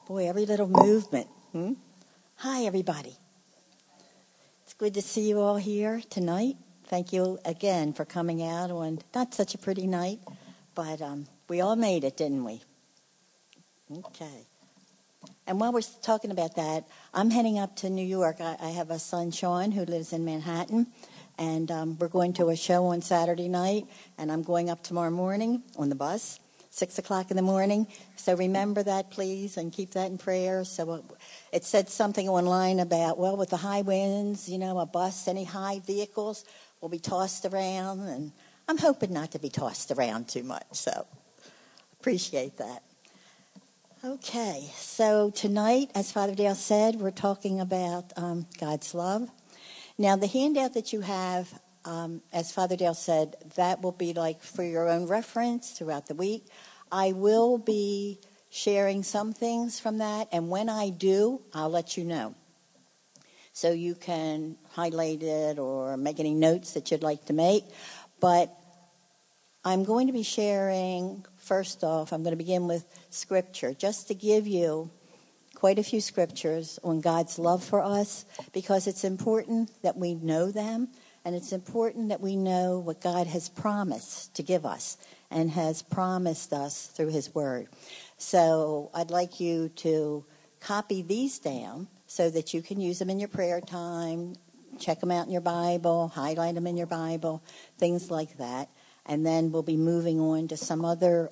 Boy, every little movement. Hi, everybody. It's good to see you all here tonight. Thank you again for coming out on not such a pretty night, but we all made it, didn't we? Okay. And while we're talking about that, I'm heading up to New York. I have a son, Sean, who lives in Manhattan, and we're going to a show on Saturday night, and I'm going up tomorrow morning on the bus. 6 o'clock in the morning. So remember that, please, and keep that in prayer. So it said something online about, well, with the high winds, a bus, any high vehicles will be tossed around. And I'm hoping not to be tossed around too much. So appreciate that. Okay. So tonight, as Father Dale said, we're talking about God's love. Now, the handout that you have, as Father Dale said, that will be like for your own reference throughout the week. I will be sharing some things from that, and when I do, I'll let you know. So you can highlight it or make any notes that you'd like to make. But I'm going to be sharing, first off, I'm going to begin with Scripture, just to give you quite a few scriptures on God's love for us, because it's important that we know them. And it's important that we know what God has promised to give us and has promised us through his word. So I'd like you to copy these down so that you can use them in your prayer time, check them out in your Bible, highlight them in your Bible, things like that. And then we'll be moving on to some other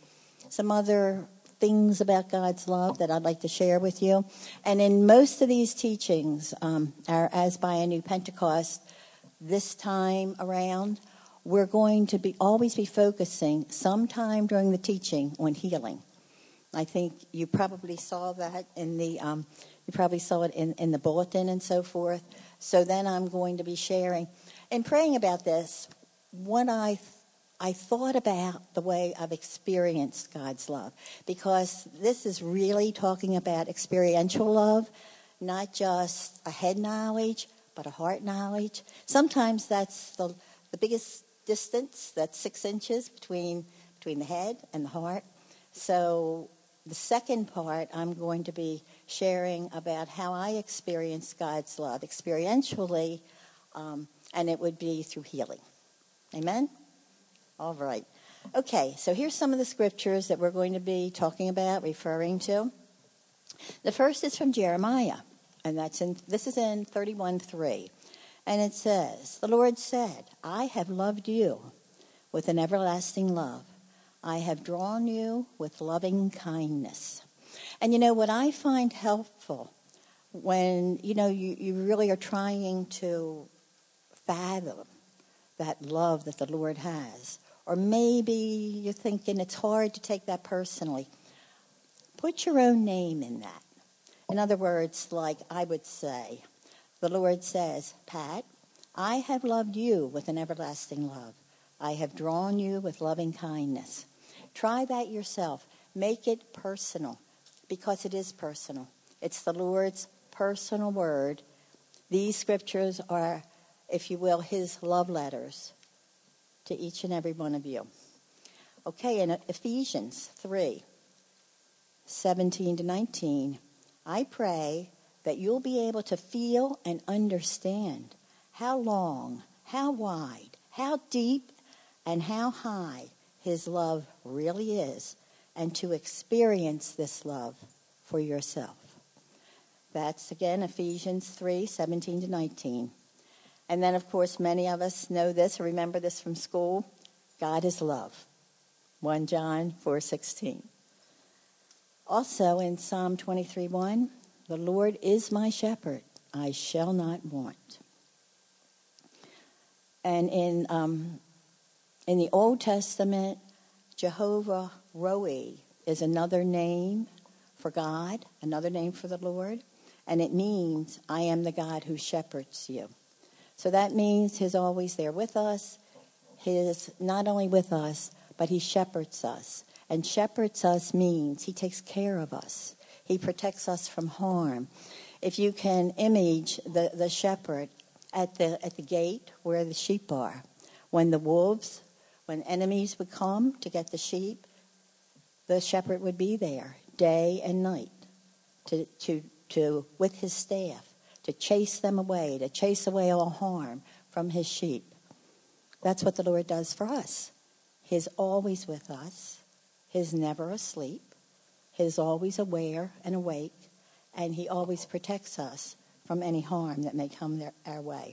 things about God's love that I'd like to share with you. And in most of these teachings, our As by a New Pentecost, this time around, we're going to always be focusing sometime during the teaching on healing. I think you probably saw that in the in the bulletin and so forth. So then I'm going to be sharing and praying about this. What I thought about the way I've experienced God's love, because this is really talking about experiential love, not just a head knowledge, but a heart knowledge. Sometimes that's the biggest distance, that's 6 inches between the head and the heart. So the second part, I'm going to be sharing about how I experienced God's love experientially, and it would be through healing. Amen? All right. Okay, so here's some of the scriptures that we're going to be talking about, referring to. The first is from Jeremiah. And this is in 31:3. And it says, the Lord said, I have loved you with an everlasting love. I have drawn you with loving kindness. And what I find helpful when, you really are trying to fathom that love that the Lord has, or maybe you're thinking it's hard to take that personally, put your own name in that. In other words, like I would say, the Lord says, Pat, I have loved you with an everlasting love. I have drawn you with loving kindness. Try that yourself. Make it personal, because it is personal. It's the Lord's personal word. These scriptures are, if you will, his love letters to each and every one of you. Okay, in Ephesians 3:17-19, I pray that you'll be able to feel and understand how long, how wide, how deep, and how high his love really is, and to experience this love for yourself. That's, again, Ephesians 3:17-19. And then, of course, many of us know this or remember this from school. God is love. 1 John 4:16. Also in Psalm 23:1, the Lord is my shepherd, I shall not want. And in the Old Testament, Jehovah Roi is another name for God, another name for the Lord, and it means I am the God who shepherds you. So that means he's always there with us. He is not only with us, but he shepherds us. And shepherds us means he takes care of us. He protects us from harm. If you can image the shepherd at the gate where the sheep are, when enemies would come to get the sheep, the shepherd would be there day and night with his staff, to chase them away, to chase away all harm from his sheep. That's what the Lord does for us. He's always with us. He's never asleep. He's always aware and awake, and he always protects us from any harm that may come our way.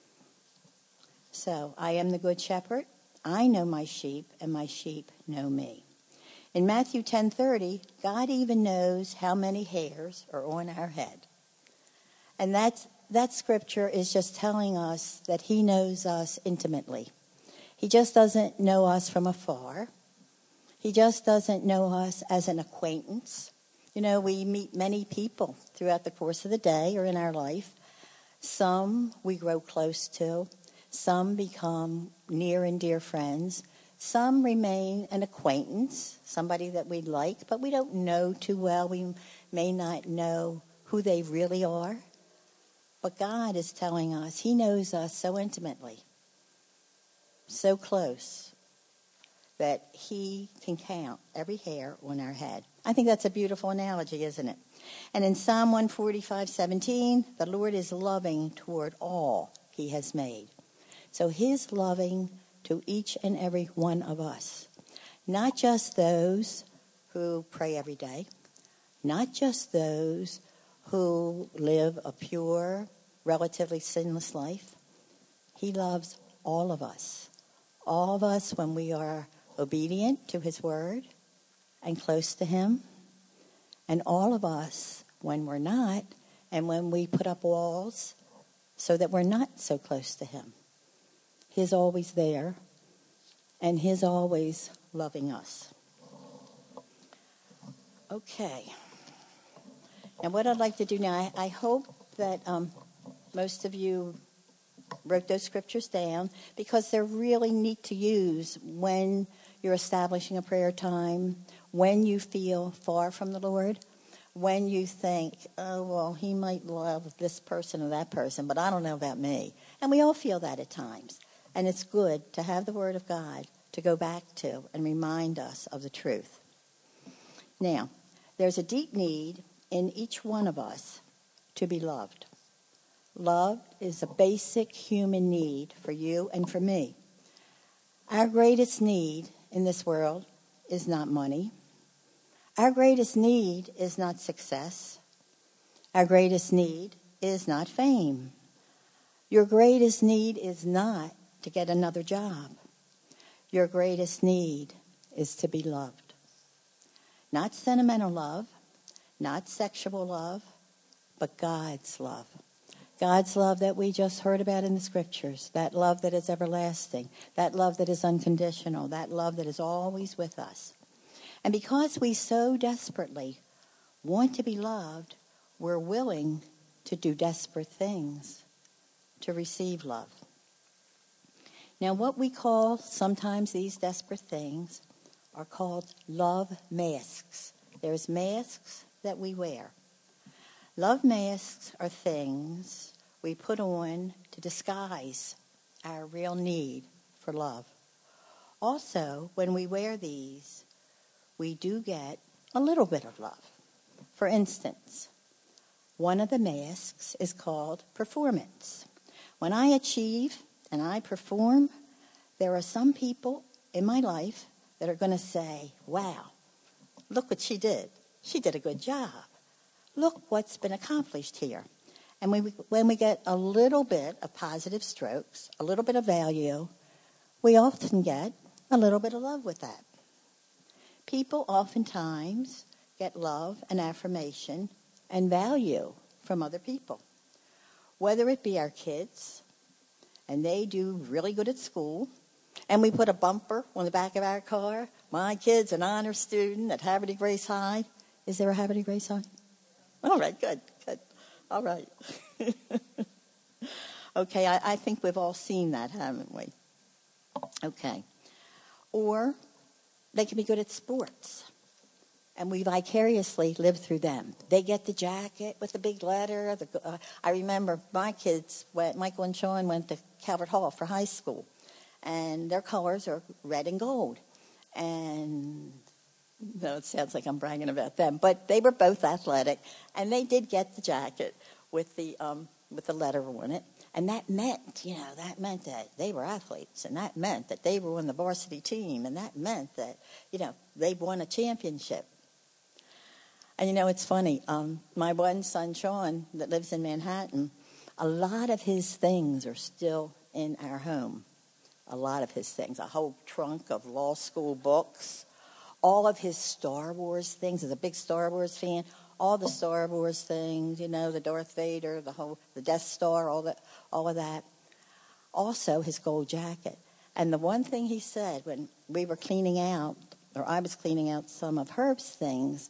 So, I am the good shepherd. I know my sheep, and my sheep know me. In Matthew 10:30, God even knows how many hairs are on our head. And that scripture is just telling us that he knows us intimately. He just doesn't know us from afar. He just doesn't know us as an acquaintance. You know, we meet many people throughout the course of the day or in our life. Some we grow close to. Some become near and dear friends. Some remain an acquaintance, somebody that we like, but we don't know too well. We may not know who they really are. But God is telling us he knows us so intimately, so close, that he can count every hair on our head. I think that's a beautiful analogy, isn't it? And in Psalm 145:17, the Lord is loving toward all he has made. So he's loving to each and every one of us. Not just those who pray every day. Not just those who live a pure, relatively sinless life. He loves all of us. All of us when we are obedient to his word and close to him. And all of us when we're not, and when we put up walls so that we're not so close to him. He's always there, and he's always loving us. Okay. And what I'd like to do now, I hope that most of you wrote those scriptures down, because they're really neat to use when you're establishing a prayer time, when you feel far from the Lord, when you think, oh, well, he might love this person or that person, but I don't know about me. And we all feel that at times. And it's good to have the Word of God to go back to and remind us of the truth. Now, there's a deep need in each one of us to be loved. Love is a basic human need for you and for me. Our greatest need in this world is not money. Our greatest need is not success. Our greatest need is not fame. Your greatest need is not to get another job. Your greatest need is to be loved. Not sentimental love, not sexual love, but God's love. God's love that we just heard about in the scriptures, that love that is everlasting, that love that is unconditional, that love that is always with us. And because we so desperately want to be loved, we're willing to do desperate things to receive love. Now, what we call sometimes these desperate things are called love masks. There's masks that we wear. Love masks are things we put on to disguise our real need for love. Also, when we wear these, we do get a little bit of love. For instance, one of the masks is called performance. When I achieve and I perform, there are some people in my life that are going to say, wow, look what she did. She did a good job. Look what's been accomplished here. And when we get a little bit of positive strokes, a little bit of value, we often get a little bit of love with that. People oftentimes get love and affirmation and value from other people. Whether it be our kids, and they do really good at school, and we put a bumper on the back of our car, my kid's an honor student at Haverty Grace High. Is there a Haverty Grace High? All right, good. All right. Okay, I think we've all seen that, haven't we? Okay. Or they can be good at sports, and we vicariously live through them. They get the jacket with the big letter. I remember my kids, Michael and Sean, went to Calvert Hall for high school, and their colors are red and gold. And No, it sounds like I'm bragging about them. But they were both athletic, and they did get the jacket with the letter on it. And that meant that they were athletes, and that meant that they were on the varsity team, and that meant that, they won a championship. And, it's funny. My one son, Sean, that lives in Manhattan, a lot of his things are still in our home. A lot of his things. A whole trunk of law school books. All of his Star Wars things. He's a big Star Wars fan. All the Star Wars things, the Darth Vader, the Death Star, all of that. Also, his gold jacket. And the one thing he said when we were cleaning out, or I was cleaning out some of Herb's things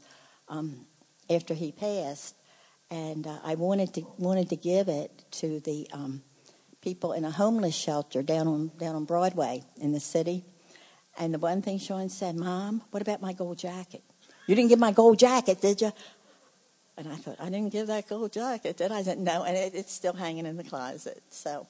after he passed, and I wanted to give it to the people in a homeless shelter down on Broadway in the city. And the one thing Sean said, "Mom, what about my gold jacket? You didn't give my gold jacket, did you?" And I thought, I didn't give that gold jacket, did I? I said, no, and it's still hanging in the closet. So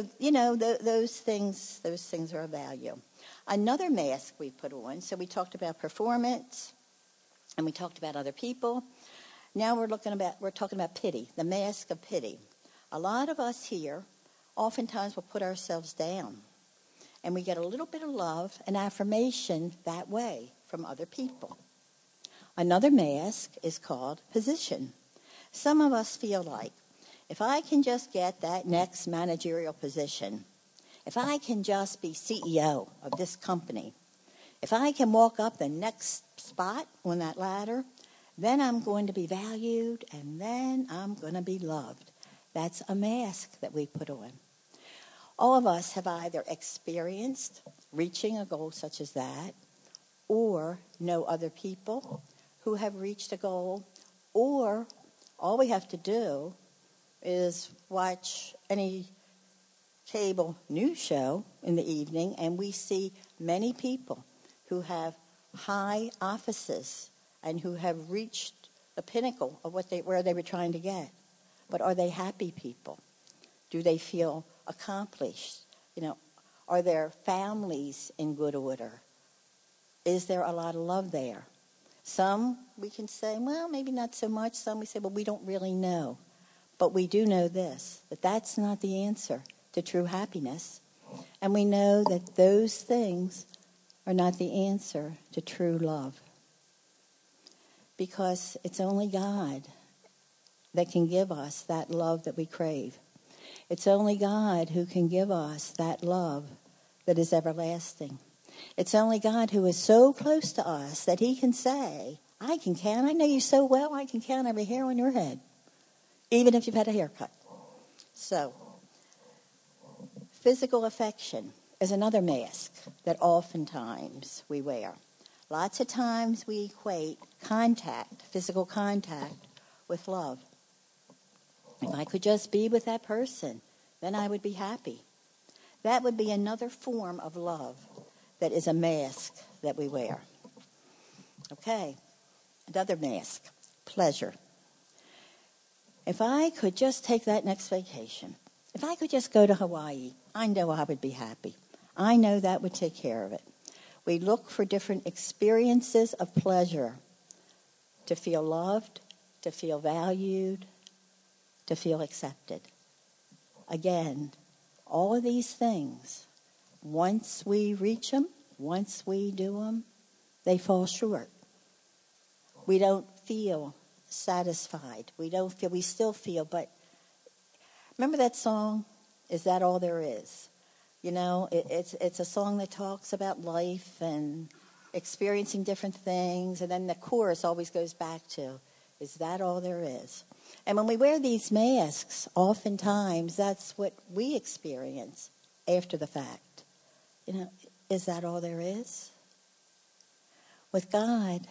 those things are of value. Another mask we put on, so we talked about performance, and we talked about other people. Now we're talking about pity, the mask of pity. A lot of us here oftentimes will put ourselves down, and we get a little bit of love and affirmation that way from other people. Another mask is called position. Some of us feel like, if I can just get that next managerial position, if I can just be CEO of this company, if I can walk up the next spot on that ladder, then I'm going to be valued, and then I'm going to be loved. That's a mask that we put on. All of us have either experienced reaching a goal such as that, or know other people who have reached a goal, or all we have to do is watch any cable news show in the evening, and we see many people who have high offices and who have reached the pinnacle of where they were trying to get. But are they happy people? Do they feel accomplished? Are their families in good order? Is there a lot of love there? Some we can say, well, maybe not so much. Some we say, well, we don't really know. But we do know this, that that's not the answer to true happiness. And we know that those things are not the answer to true love. Because it's only God that can give us that love that we crave. It's only God who can give us that love that is everlasting. It's only God who is so close to us that he can say, I can count. I know you so well, I can count every hair on your head, even if you've had a haircut. So, physical affection is another mask that oftentimes we wear. Lots of times we equate contact, physical contact, with love. If I could just be with that person, then I would be happy. That would be another form of love that is a mask that we wear. Okay, another mask, pleasure. If I could just take that next vacation, if I could just go to Hawaii, I know I would be happy. I know that would take care of it. We look for different experiences of pleasure to feel loved, to feel valued, to feel accepted. Again, all of these things, once we reach them, once we do them, they fall short. We don't feel satisfied. We still feel, but remember that song, Is That All There Is? It's a song that talks about life and experiencing different things, and then the chorus always goes back to, is that all there is? And when we wear these masks, oftentimes that's what we experience after the fact. Is that all there is? With God,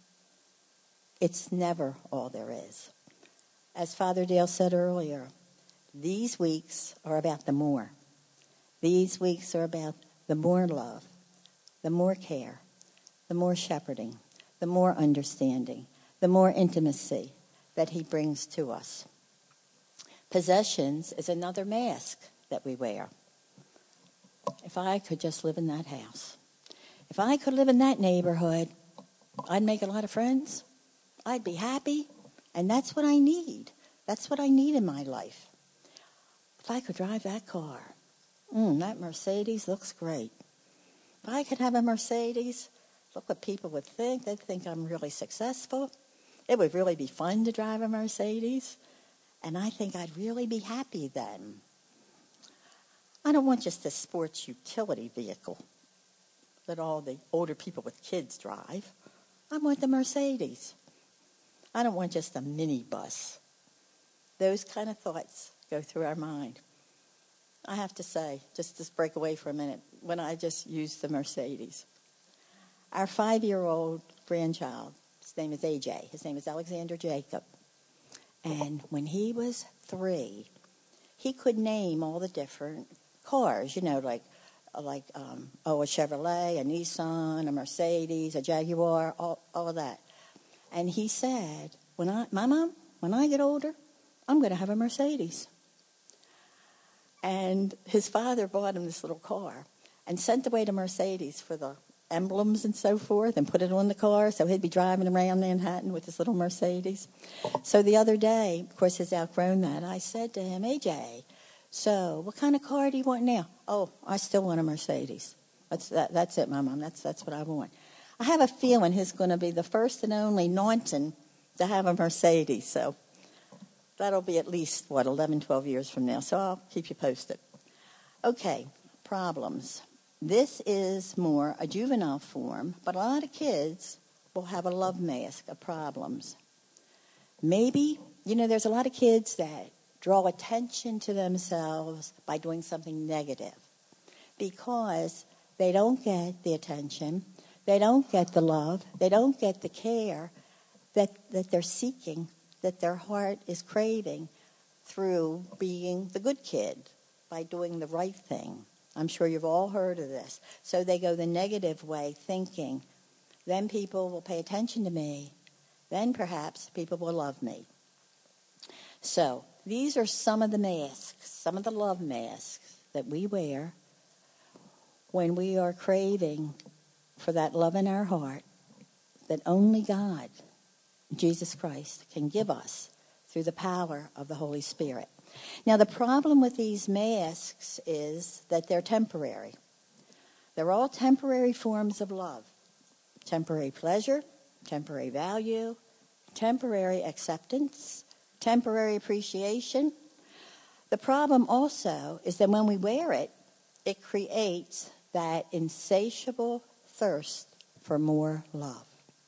it's never all there is. As Father Dale said earlier, these weeks are about the more. These weeks are about the more love, the more care, the more shepherding, the more understanding, the more intimacy that he brings to us. Possessions is another mask that we wear. If I could just live in that house, if I could live in that neighborhood, I'd make a lot of friends. I'd be happy. And that's what I need. That's what I need in my life. If I could drive that car, that Mercedes looks great. If I could have a Mercedes, look what people would think. They'd think I'm really successful. It would really be fun to drive a Mercedes. And I think I'd really be happy then. I don't want just a sports utility vehicle that all the older people with kids drive. I want the Mercedes. I don't want just a minibus. Those kind of thoughts go through our mind. I have to say, just to break away for a minute, when I just used the Mercedes. Our 5-year-old grandchild, his name is AJ. His name is Alexander Jacob. And when he was 3, he could name all the different cars, like a Chevrolet, a Nissan, a Mercedes, a Jaguar, all of that. And he said, Mom, when I get older, I'm going to have a Mercedes. And his father bought him this little car and sent away to Mercedes for the emblems and so forth and put it on the car so he'd be driving around Manhattan with his little Mercedes. So the other day, of course, he's outgrown that. I said to him, AJ, so what kind of car do you want now? Oh, I still want a Mercedes. That's it, my Mom. That's what I want. I have a feeling he's going to be the first and only Naunton to have a Mercedes. So that'll be at least, 11, 12 years from now. So I'll keep you posted. Okay, problems. This is more a juvenile form, but a lot of kids will have a love mask of problems. Maybe, there's a lot of kids that draw attention to themselves by doing something negative because they don't get the attention, they don't get the love, they don't get the care that they're seeking, that their heart is craving through being the good kid, by doing the right thing. I'm sure you've all heard of this. So they go the negative way, thinking, then people will pay attention to me, then perhaps people will love me. So these are some of the masks, some of the love masks that we wear when we are craving for that love in our heart that only God, Jesus Christ, can give us through the power of the Holy Spirit. Now, the problem with these masks is that they're temporary. They're all temporary forms of love. Temporary pleasure, temporary value, temporary acceptance, temporary appreciation. The problem also is that when we wear it, it creates that insatiable thirst for more love.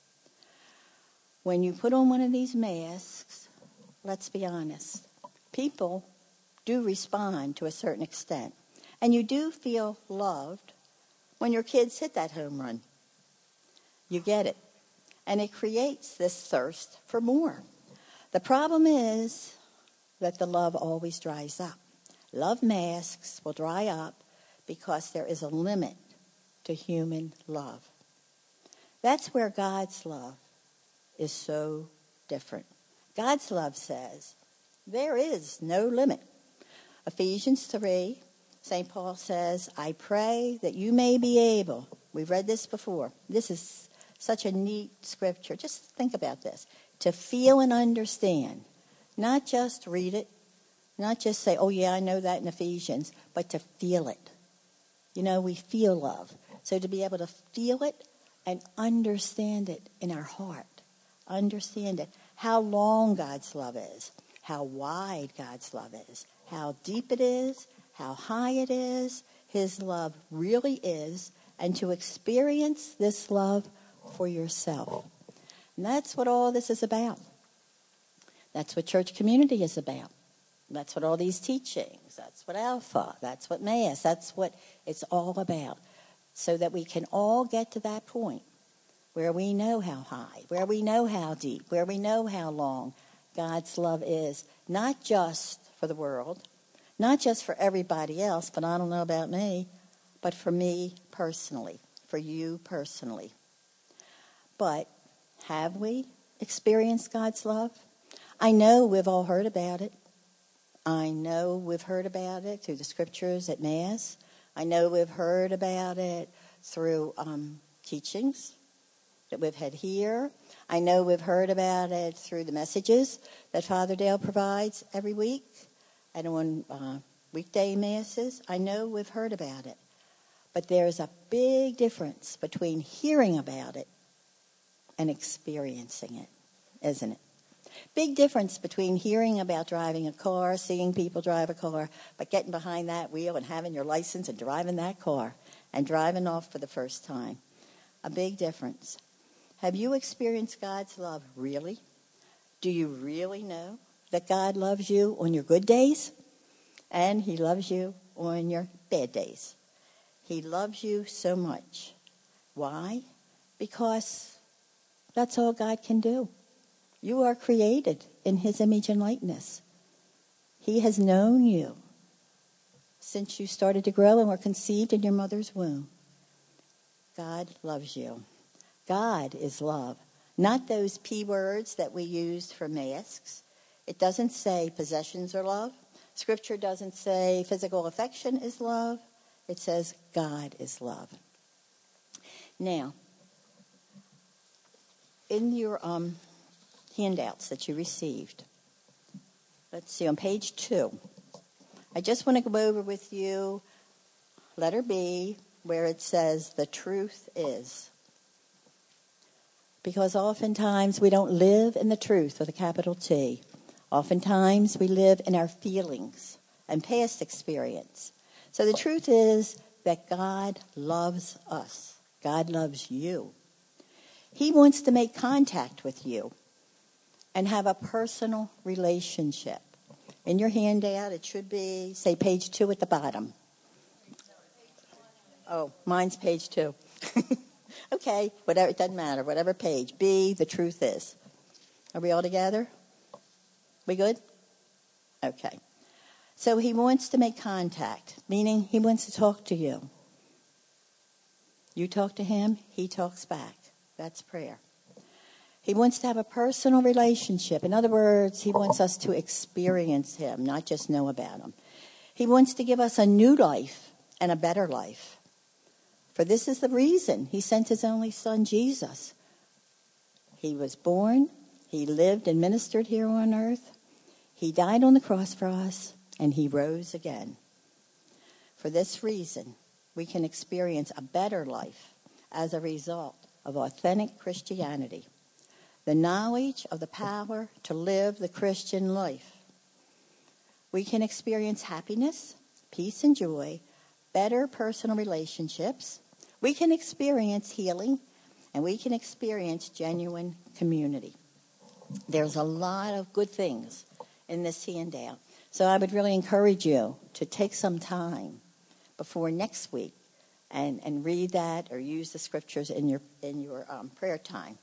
When you put on one of these masks, let's be honest, people do respond to a certain extent. And you do feel loved when your kids hit that home run. You get it. And it creates this thirst for more. The problem is that the love always dries up. Love masks will dry up because there is a limit to human love. That's where God's love is so different. God's love says, there is no limit. Ephesians 3, St. Paul says, I pray that you may be able. We've read this before. This is such a neat scripture. Just think about this. To feel and understand. Not just read it. Not just say, oh yeah, I know that in Ephesians. But to feel it. We feel love. So to be able to feel it and understand it in our heart. Understand it. How long God's love is. How wide God's love is. How deep it is. How high it is. His love really is. And to experience this love for yourself. And that's what all this is about. That's what church community is about. That's what all these teachings, that's what Alpha, that's what Mass, that's what it's all about. So that we can all get to that point where we know how high, where we know how deep, where we know how long God's love is. Not just for the world, not just for everybody else, but I don't know about me, but for me personally, for you personally. But have we experienced God's love? I know we've all heard about it. I know we've heard about it through the scriptures at Mass. I know we've heard about it through teachings. that we've had here. I know we've heard about it through the messages that Father Dale provides every week and on weekday masses. I know we've heard about it. But there's a big difference between hearing about it and experiencing it, isn't it? Big difference between hearing about driving a car, seeing people drive a car, but getting behind that wheel and having your license and driving that car and driving off for the first time. A big difference. Have you experienced God's love really? Do you really know that God loves you on your good days and he loves you on your bad days? He loves you so much. Why? Because that's all God can do. You are created in his image and likeness. He has known you since you started to grow and were conceived in your mother's womb. God loves you. God is love. Not those P words that we used for masks. It doesn't say possessions are love. Scripture doesn't say physical affection is love. It says God is love. Now, in your handouts that you received, let's see, on page 2, I just want to go over with you letter B, where it says the truth is. Because oftentimes we don't live in the truth with a capital T. Oftentimes we live in our feelings and past experience. So the truth is that God loves us. God loves you. He wants to make contact with you and have a personal relationship. In your handout, it should be, say, page 2 at the bottom. Oh, mine's page 2. Okay, whatever, it doesn't matter, whatever page. B, the truth is. Are we all together? We good? Okay. So he wants to make contact, meaning he wants to talk to you. You talk to him, he talks back. That's prayer. He wants to have a personal relationship. In other words, he wants us to experience him, not just know about him. He wants to give us a new life and a better life. For this is the reason he sent his only son, Jesus. He was born, he lived and ministered here on earth. He died on the cross for us, and he rose again. For this reason, we can experience a better life as a result of authentic Christianity. The knowledge of the power to live the Christian life. We can experience happiness, peace and joy, better personal relationships. We can experience healing, and we can experience genuine community. There's a lot of good things in this handout. So I would really encourage you to take some time before next week and read that or use the scriptures in your prayer time.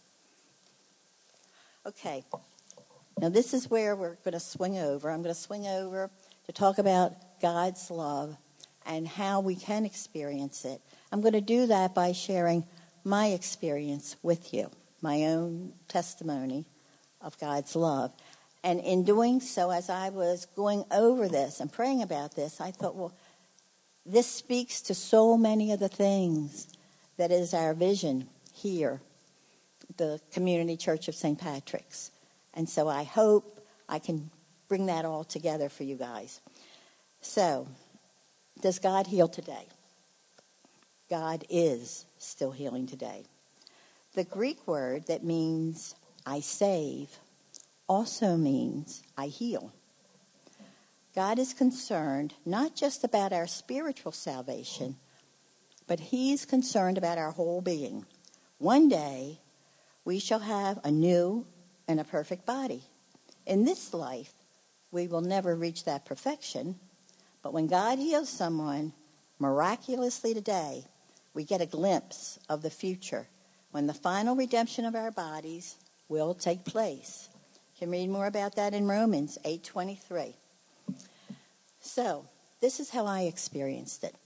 Okay. Now this is where we're going to swing over. I'm going to swing over to talk about God's love and how we can experience it. I'm going to do that by sharing my experience with you, my own testimony of God's love. And in doing so, as I was going over this and praying about this, I thought, well, this speaks to so many of the things that is our vision here, the Community Church of St. Patrick's. And so I hope I can bring that all together for you guys. So, does God heal today? God is still healing today. The Greek word that means I save also means I heal. God is concerned not just about our spiritual salvation, but he's concerned about our whole being. One day, we shall have a new and a perfect body. In this life, we will never reach that perfection, but when God heals someone miraculously today, we get a glimpse of the future when the final redemption of our bodies will take place. You can read more about that in Romans 8:23. So, this is how I experienced it.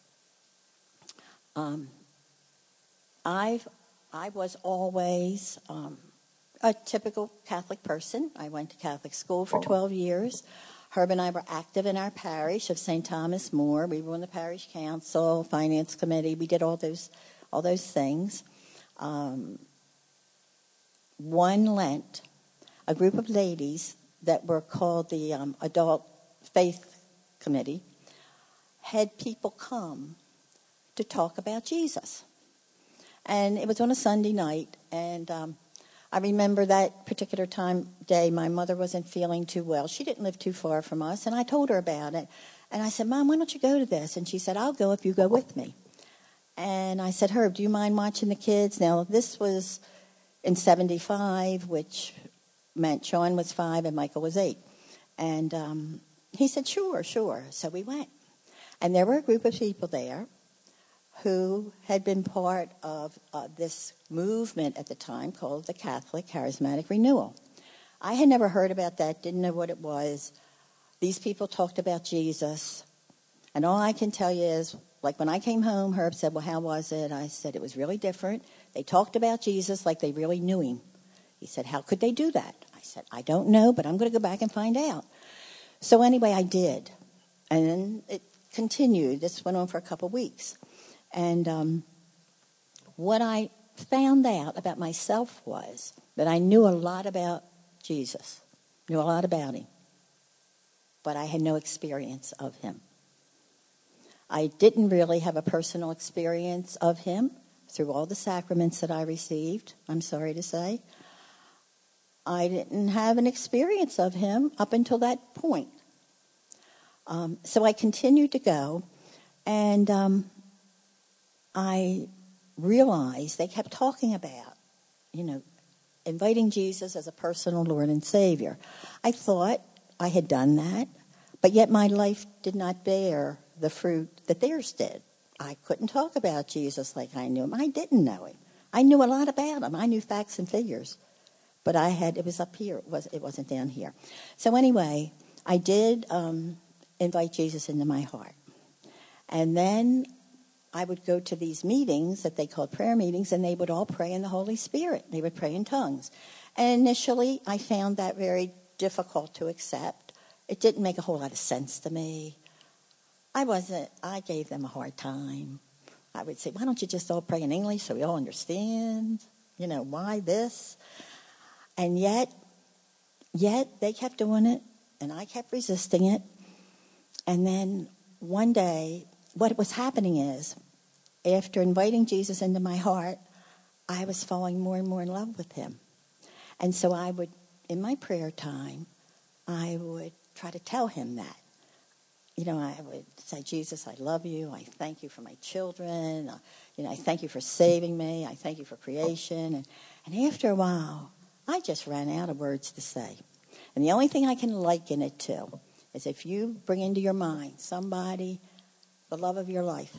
I was always a typical Catholic person. I went to Catholic school for 12 years. Herb and I were active in our parish of St. Thomas More. We were on the parish council, finance committee. We did all those things. one Lent, a group of ladies that were called the Adult Faith Committee had people come to talk about Jesus. And it was on a Sunday night, and I remember that particular day, my mother wasn't feeling too well. She didn't live too far from us, and I told her about it. And I said, Mom, why don't you go to this? And she said, I'll go if you go with me. And I said, Herb, do you mind watching the kids? Now, this was in 75, which meant Sean was 5 and Michael was 8. And he said, sure. So we went. And there were a group of people there who had been part of this movement at the time called the Catholic Charismatic Renewal. I had never heard about that, didn't know what it was. These people talked about Jesus. And all I can tell you is, like when I came home, Herb said, well, how was it? I said, it was really different. They talked about Jesus like they really knew him. He said, how could they do that? I said, I don't know, but I'm going to go back and find out. So anyway, I did. And then it continued. This went on for a couple weeks. And what I found out about myself was that I knew a lot about Jesus, knew a lot about him, but I had no experience of him. I didn't really have a personal experience of him through all the sacraments that I received, I'm sorry to say. I didn't have an experience of him up until that point. So I continued to go, and I realized they kept talking about, inviting Jesus as a personal Lord and Savior. I thought I had done that, but yet my life did not bear the fruit that theirs did. I couldn't talk about Jesus like I knew him. I didn't know him. I knew a lot about him. I knew facts and figures, but it was up here. It wasn't down here. So anyway, I did invite Jesus into my heart. And then I would go to these meetings that they called prayer meetings, and they would all pray in the Holy Spirit. They would pray in tongues. And initially, I found that very difficult to accept. It didn't make a whole lot of sense to me. I gave them a hard time. I would say, why don't you just all pray in English so we all understand? Why this? And yet they kept doing it, and I kept resisting it. And then one day, what was happening is, after inviting Jesus into my heart, I was falling more and more in love with him. And so I would, in my prayer time, I would try to tell him that. I would say, Jesus, I love you. I thank you for my children. I thank you for saving me. I thank you for creation. And after a while, I just ran out of words to say. And the only thing I can liken it to is if you bring into your mind somebody, the love of your life,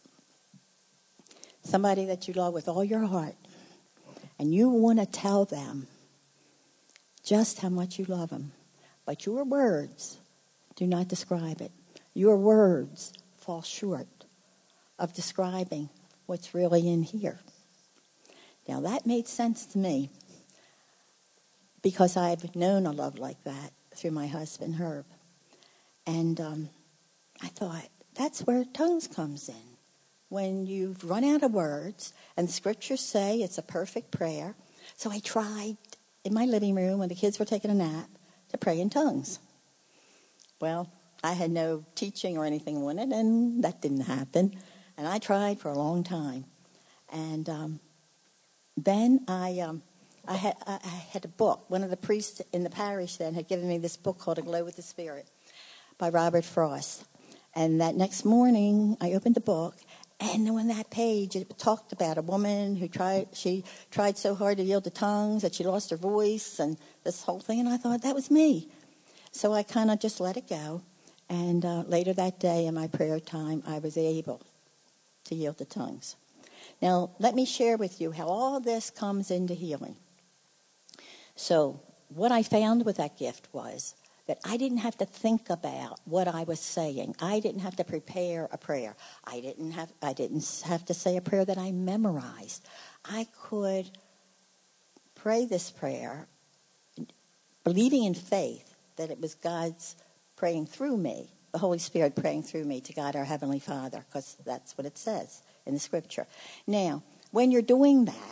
somebody that you love with all your heart, and you want to tell them just how much you love them, but your words do not describe it. Your words fall short of describing what's really in here. Now, that made sense to me because I've known a love like that through my husband, Herb. And I thought, that's where tongues comes in. When you've run out of words, and the scriptures say it's a perfect prayer. So I tried in my living room when the kids were taking a nap to pray in tongues. Well, I had no teaching or anything on it, and that didn't happen. And I tried for a long time. And then I had a book. One of the priests in the parish then had given me this book called Aglow with the Spirit by Robert Frost. And that next morning, I opened the book, and on that page, it talked about a woman who tried so hard to yield to tongues that she lost her voice, and this whole thing. And I thought, that was me. So I kind of just let it go. And later that day in my prayer time, I was able to yield to tongues. Now, let me share with you how all this comes into healing. So what I found with that gift was that I didn't have to think about what I was saying. I didn't have to prepare a prayer. I didn't have to say a prayer that I memorized. I could pray this prayer, believing in faith that it was God's praying through me, the Holy Spirit praying through me to God our Heavenly Father, because that's what it says in the Scripture. Now, when you're doing that,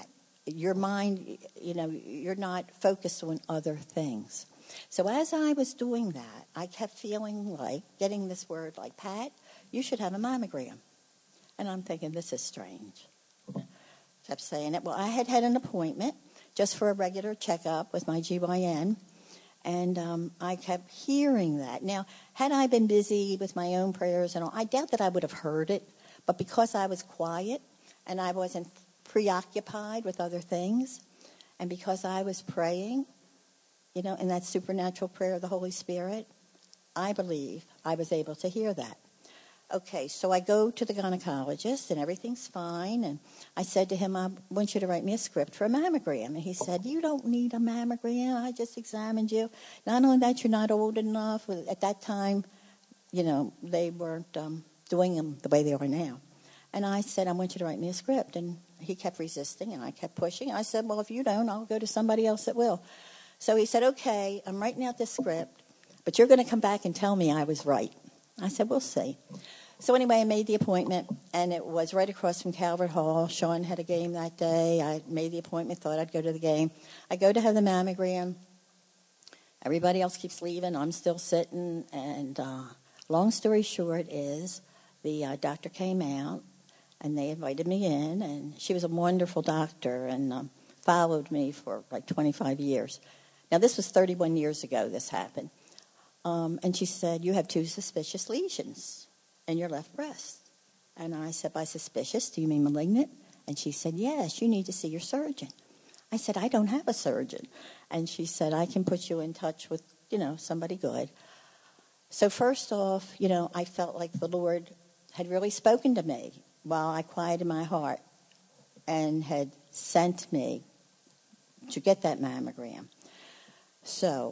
your mind, you're not focused on other things. So as I was doing that, I kept feeling like, getting this word like, Pat, you should have a mammogram. And I'm thinking, this is strange. Kept saying it. Well, I had an appointment just for a regular checkup with my GYN, and I kept hearing that. Now, had I been busy with my own prayers and all, I doubt that I would have heard it, but because I was quiet and I wasn't preoccupied with other things, and because I was praying, in that supernatural prayer of the Holy Spirit, I believe I was able to hear that. Okay, so I go to the gynecologist, and everything's fine. And I said to him, I want you to write me a script for a mammogram. And he said, you don't need a mammogram. I just examined you. Not only that, you're not old enough. At that time, they weren't doing them the way they are now. And I said, I want you to write me a script. And he kept resisting, and I kept pushing. I said, well, if you don't, I'll go to somebody else that will. So he said, okay, I'm writing out this script, but you're going to come back and tell me I was right. I said, we'll see. So anyway, I made the appointment, and it was right across from Calvert Hall. Sean had a game that day. I made the appointment, thought I'd go to the game. I go to have the mammogram. Everybody else keeps leaving. I'm still sitting. And long story short is the doctor came out, and they invited me in. And she was a wonderful doctor and followed me for like 25 years. Now, this was 31 years ago this happened. And she said, you have 2 suspicious lesions in your left breast. And I said, by suspicious, do you mean malignant? And she said, yes, you need to see your surgeon. I said, I don't have a surgeon. And she said, I can put you in touch with, somebody good. So first off, I felt like the Lord had really spoken to me while I quieted my heart and had sent me to get that mammogram. So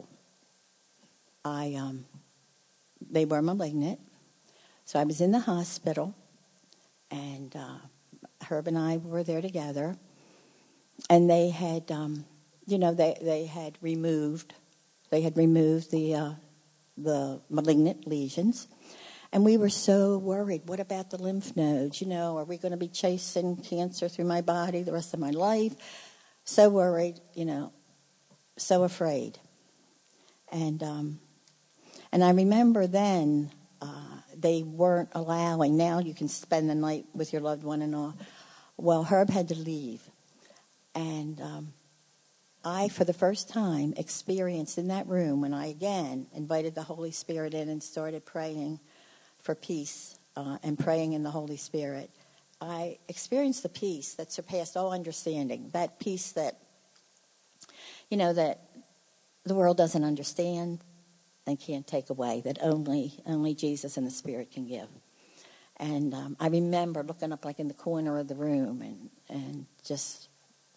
they were malignant. So I was in the hospital, and Herb and I were there together, and they had, they had removed the malignant lesions, and we were so worried. What about the lymph nodes? Are we going to be chasing cancer through my body the rest of my life? So worried, so afraid, and I remember then. They weren't allowing. Now you can spend the night with your loved one and all. Well, Herb had to leave. And I, for the first time, experienced in that room when I again invited the Holy Spirit in and started praying for peace and praying in the Holy Spirit. I experienced the peace that surpassed all understanding. That peace that, that the world doesn't understand and can't take away, that only Jesus and the Spirit can give. And I remember looking up like in the corner of the room and just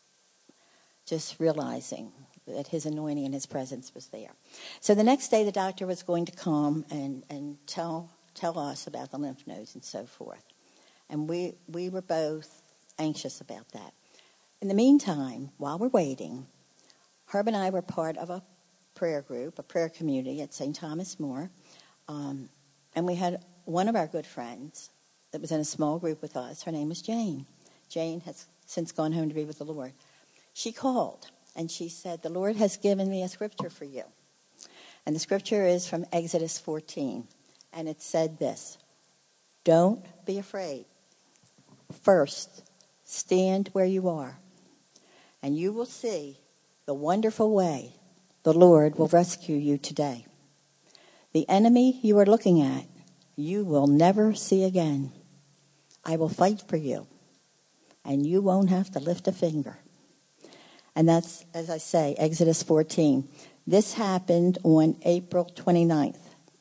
realizing that his anointing and his presence was there. So the next day the doctor was going to come and tell us about the lymph nodes and so forth. And we were both anxious about that. In the meantime, while we're waiting, Herb and I were part of a prayer group, a prayer community at St. Thomas More. And we had one of our good friends that was in a small group with us. Her name was Jane. Jane has since gone home to be with the Lord. She called, and she said, the Lord has given me a scripture for you. And the scripture is from Exodus 14. And it said this, don't be afraid. First, stand where you are, and you will see the wonderful way the Lord will rescue you today. The enemy you are looking at, you will never see again. I will fight for you, and you won't have to lift a finger. And that's, as I say, Exodus 14. This happened on April 29th,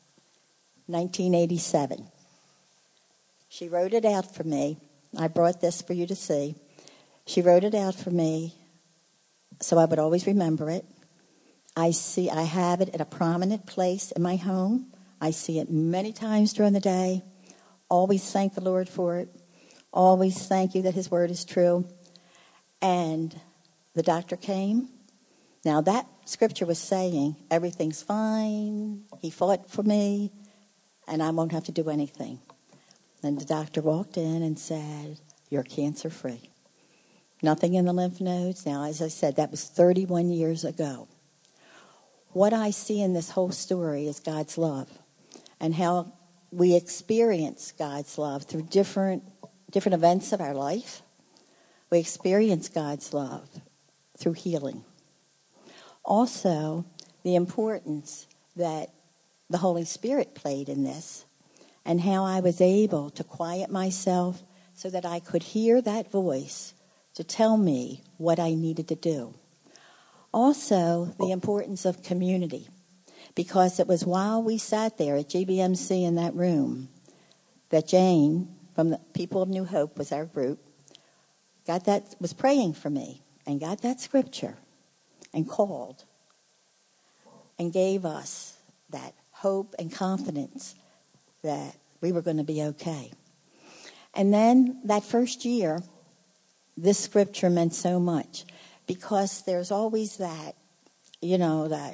1987. She wrote it out for me. I brought this for you to see. She wrote it out for me so I would always remember it. I have it at a prominent place in my home. I see it many times during the day. Always thank the Lord for it. Always thank you that his word is true. And the doctor came. Now that scripture was saying, everything's fine. He fought for me, and I won't have to do anything. Then the doctor walked in and said, you're cancer-free. nothing in the lymph nodes. Now, as I said, that was 31 years ago. What I see in this whole story is God's love and how we experience God's love through different events of our life. We experience God's love through healing. Also, the importance that the Holy Spirit played in this and how I was able to quiet myself so that I could hear that voice to tell me what I needed to do. Also, the importance of community, because it was while we sat there at GBMC in that room that Jane, from the People of New Hope, was our group, was praying for me and got that scripture and called and gave us that hope and confidence that we were going to be okay. And then that first year, this scripture meant so much because there's always that, that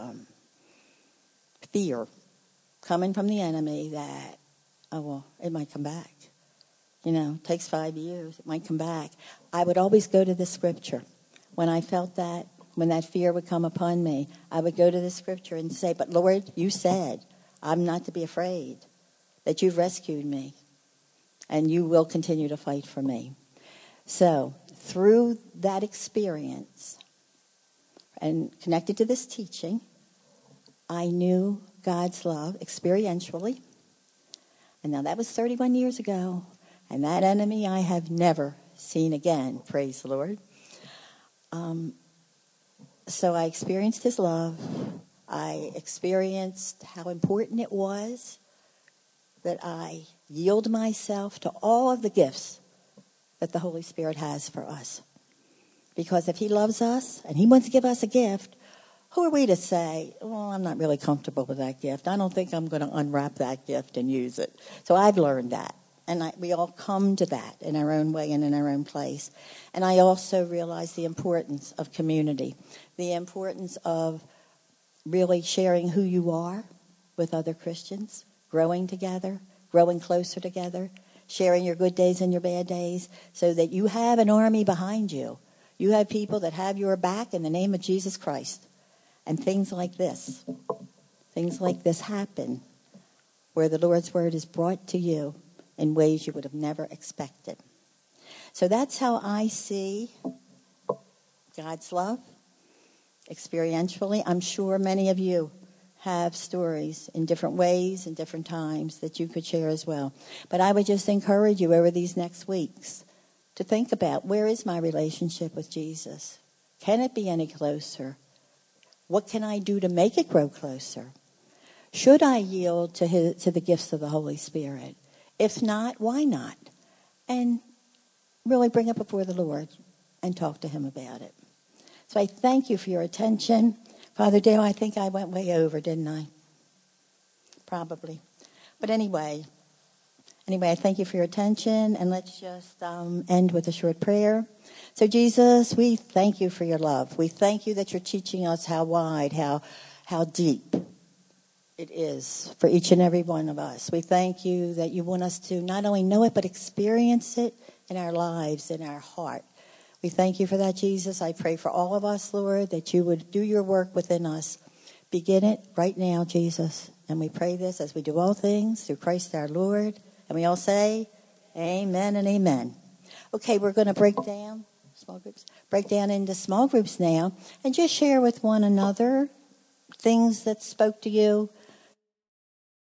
fear coming from the enemy that, it might come back. It takes 5 years. It might come back. I would always go to the scripture. When I felt that, when that fear would come upon me, I would go to the scripture and say, but Lord, you said I'm not to be afraid, that you've rescued me, and you will continue to fight for me. So through that experience and connected to this teaching, I knew God's love experientially. And now that was 31 years ago. And that enemy I have never seen again. Praise the Lord. So I experienced his love. I experienced how important it was that I yield myself to all of the gifts that the Holy Spirit has for us. Because if he loves us and he wants to give us a gift, who are we to say, well, I'm not really comfortable with that gift. I don't think I'm going to unwrap that gift and use it. So I've learned that. And we all come to that in our own way and in our own place. And I also realize the importance of community, the importance of really sharing who you are with other Christians, growing together, growing closer together, sharing your good days and your bad days so that you have an army behind you. You have people that have your back in the name of Jesus Christ. And things like this happen where the Lord's word is brought to you in ways you would have never expected. So that's how I see God's love experientially. I'm sure many of you have stories in different ways and different times that you could share as well. But I would just encourage you over these next weeks to think about, where is my relationship with Jesus? Can it be any closer? What can I do to make it grow closer? Should I yield to the gifts of the Holy Spirit? If not, why not? And really bring it before the Lord and talk to him about it. So I thank you for your attention. Father Dale, I think I went way over, didn't I? Probably. But anyway, I thank you for your attention, and let's just end with a short prayer. So Jesus, we thank you for your love. We thank you that you're teaching us how wide, how deep it is for each and every one of us. We thank you that you want us to not only know it, but experience it in our lives, in our heart. We thank you for that, Jesus. I pray for all of us, Lord, that you would do your work within us. Begin it right now, Jesus. And we pray this as we do all things through Christ our Lord. And we all say, amen and amen. Okay, we're going to break down into small groups now and just share with one another things that spoke to you,